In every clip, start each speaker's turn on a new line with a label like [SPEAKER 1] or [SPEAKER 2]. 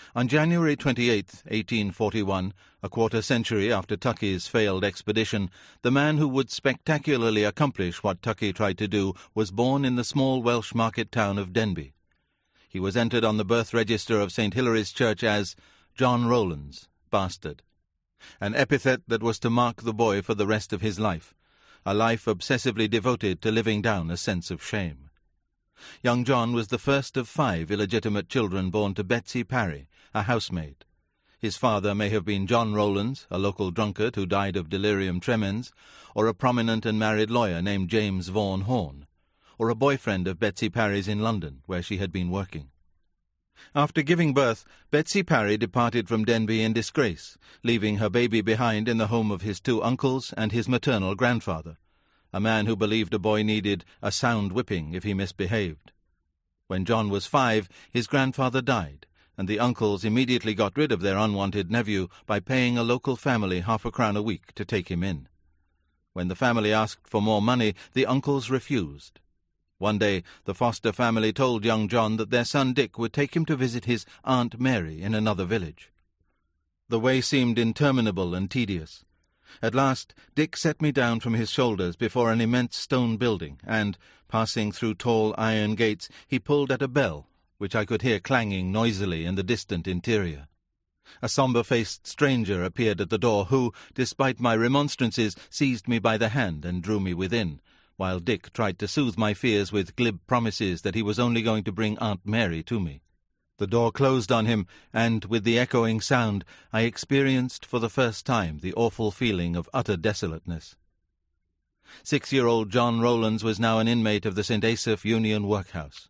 [SPEAKER 1] On January 28, 1841, a quarter-century after Tuckey's failed expedition, the man who would spectacularly accomplish what Tuckey tried to do was born in the small Welsh market town of Denbigh. He was entered on the birth register of St. Hilary's Church as John Rowlands, bastard, an epithet that was to mark the boy for the rest of his life, a life obsessively devoted to living down a sense of shame. Young John was the first of 5 illegitimate children born to Betsy Parry, a housemaid. His father may have been John Rowlands, a local drunkard who died of delirium tremens, or a prominent and married lawyer named James Vaughan Horne, or a boyfriend of Betsy Parry's in London, where she had been working. After giving birth, Betsy Parry departed from Denbigh in disgrace, leaving her baby behind in the home of his 2 uncles and his maternal grandfather, a man who believed a boy needed a sound whipping if he misbehaved. When John was 5, his grandfather died, and the uncles immediately got rid of their unwanted nephew by paying a local family £0.50 a week to take him in. When the family asked for more money, the uncles refused. One day, the foster family told young John that their son Dick would take him to visit his Aunt Mary in another village. The way seemed interminable and tedious. At last, Dick set me down from his shoulders before an immense stone building, and, passing through tall iron gates, he pulled at a bell, which I could hear clanging noisily in the distant interior. A sombre-faced stranger appeared at the door, who, despite my remonstrances, seized me by the hand and drew me within, while Dick tried to soothe my fears with glib promises that he was only going to bring Aunt Mary to me. The door closed on him, and, with the echoing sound, I experienced for the first time the awful feeling of utter desolateness. 6-year-old John Rowlands was now an inmate of the St. Asaph Union Workhouse.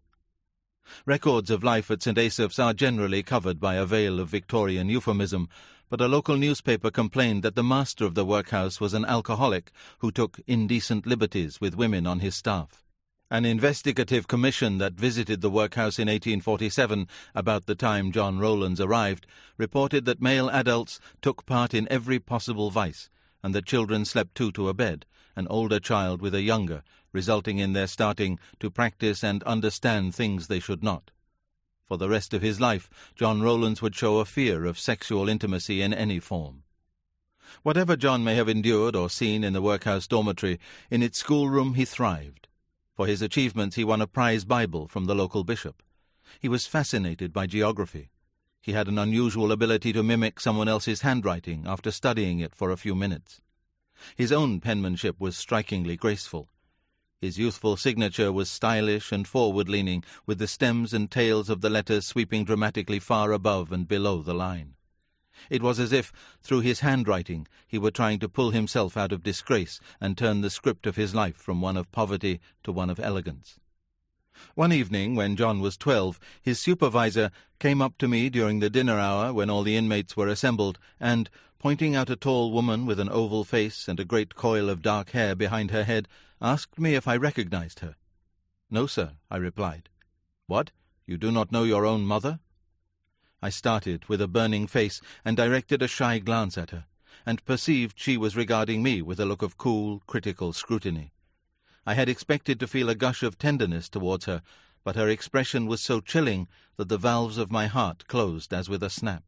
[SPEAKER 1] Records of life at St. Asaph's are generally covered by a veil of Victorian euphemism, but a local newspaper complained that the master of the workhouse was an alcoholic who took indecent liberties with women on his staff. An investigative commission that visited the workhouse in 1847, about the time John Rowlands arrived, reported that male adults took part in every possible vice, and that children slept 2 to a bed, an older child with a younger, resulting in their starting to practice and understand things they should not. For the rest of his life, John Rowlands would show a fear of sexual intimacy in any form. Whatever John may have endured or seen in the workhouse dormitory, in its schoolroom he thrived. For his achievements he won a prize Bible from the local bishop. He was fascinated by geography. He had an unusual ability to mimic someone else's handwriting after studying it for a few minutes. His own penmanship was strikingly graceful. His youthful signature was stylish and forward-leaning, with the stems and tails of the letters sweeping dramatically far above and below the line. It was as if, through his handwriting, he were trying to pull himself out of disgrace and turn the script of his life from one of poverty to one of elegance. One evening, when John was 12, his supervisor came up to me during the dinner hour when all the inmates were assembled, and, pointing out a tall woman with an oval face and a great coil of dark hair behind her head, asked me if I recognized her. "No, sir," I replied. "What? You do not know your own mother?" I started with a burning face and directed a shy glance at her, and perceived she was regarding me with a look of cool, critical scrutiny. I had expected to feel a gush of tenderness towards her, but her expression was so chilling that the valves of my heart closed as with a snap.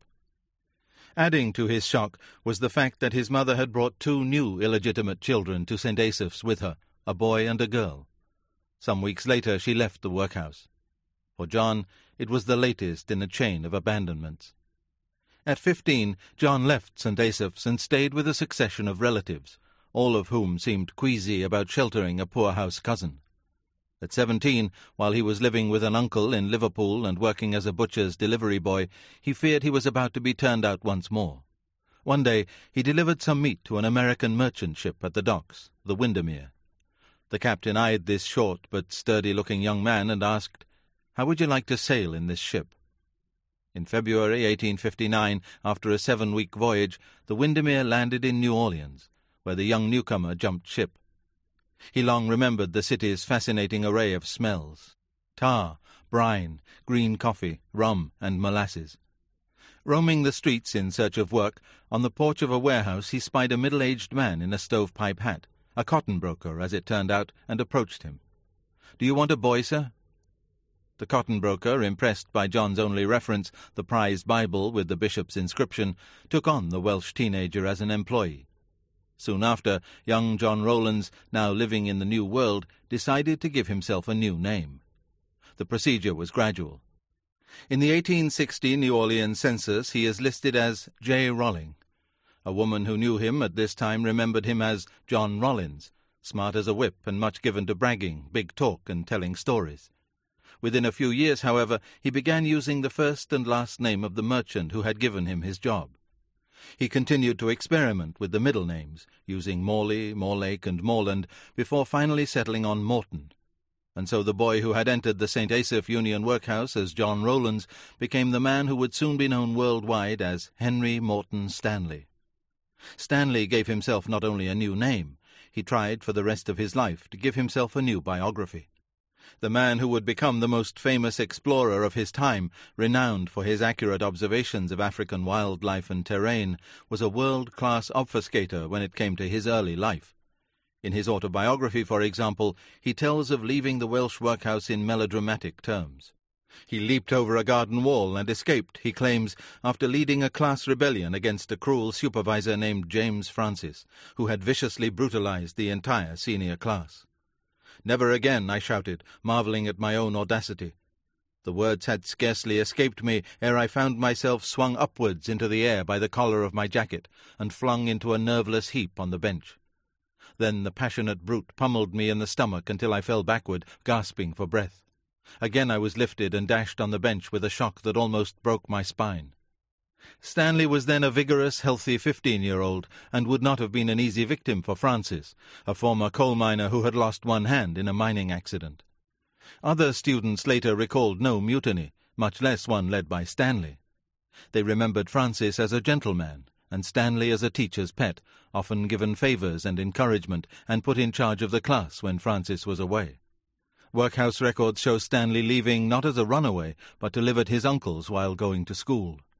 [SPEAKER 1] Adding to his shock was the fact that his mother had brought 2 new illegitimate children to St. Asaph's with her, a boy and a girl. Some weeks later she left the workhouse. For John, it was the latest in a chain of abandonments. At 15, John left St. Asaph's and stayed with a succession of relatives, all of whom seemed queasy about sheltering a poorhouse cousin. At 17, while he was living with an uncle in Liverpool and working as a butcher's delivery boy, he feared he was about to be turned out once more. One day he delivered some meat to an American merchant ship at the docks, the Windermere. The captain eyed this short but sturdy-looking young man and asked, "How would you like to sail in this ship?" In February 1859, after a 7-week voyage, the Windermere landed in New Orleans, where the young newcomer jumped ship. He long remembered the city's fascinating array of smells: tar, brine, green coffee, rum, and molasses. Roaming the streets in search of work, on the porch of a warehouse he spied a middle-aged man in a stovepipe hat, a cotton broker, as it turned out, and approached him. "Do you want a boy, sir?" The cotton broker, impressed by John's only reference, the prized Bible with the bishop's inscription, took on the Welsh teenager as an employee. Soon after, young John Rowlands, now living in the New World, decided to give himself a new name. The procedure was gradual. In the 1860 New Orleans census, he is listed as J. Rolling. A woman who knew him at this time remembered him as John Rollins, smart as a whip and much given to bragging, big talk, and telling stories. Within a few years, however, he began using the first and last name of the merchant who had given him his job. He continued to experiment with the middle names, using Morley, Morlake, and Morland, before finally settling on Morton. And so the boy who had entered the St. Asaph Union Workhouse as John Rowlands became the man who would soon be known worldwide as Henry Morton Stanley. Stanley gave himself not only a new name, he tried for the rest of his life to give himself a new biography. The man who would become the most famous explorer of his time, renowned for his accurate observations of African wildlife and terrain, was a world-class obfuscator when it came to his early life. In his autobiography, for example, he tells of leaving the Welsh workhouse in melodramatic terms. He leaped over a garden wall and escaped, he claims, after leading a class rebellion against a cruel supervisor named James Francis, who had viciously brutalized the entire senior class. "Never again," I shouted, marveling at my own audacity. The words had scarcely escaped me ere I found myself swung upwards into the air by the collar of my jacket and flung into a nerveless heap on the bench. Then the passionate brute pummeled me in the stomach until I fell backward, gasping for breath. Again I was lifted and dashed on the bench with a shock that almost broke my spine. Stanley was then a vigorous, healthy 15-year-old, and would not have been an easy victim for Francis, a former coal miner who had lost one hand in a mining accident. Other students later recalled no mutiny, much less one led by Stanley. They remembered Francis as a gentleman, and Stanley as a teacher's pet, often given favours and encouragement, and put in charge of the class when Francis was away. Workhouse records show Stanley leaving not as a runaway, but to live at his uncle's while going to school.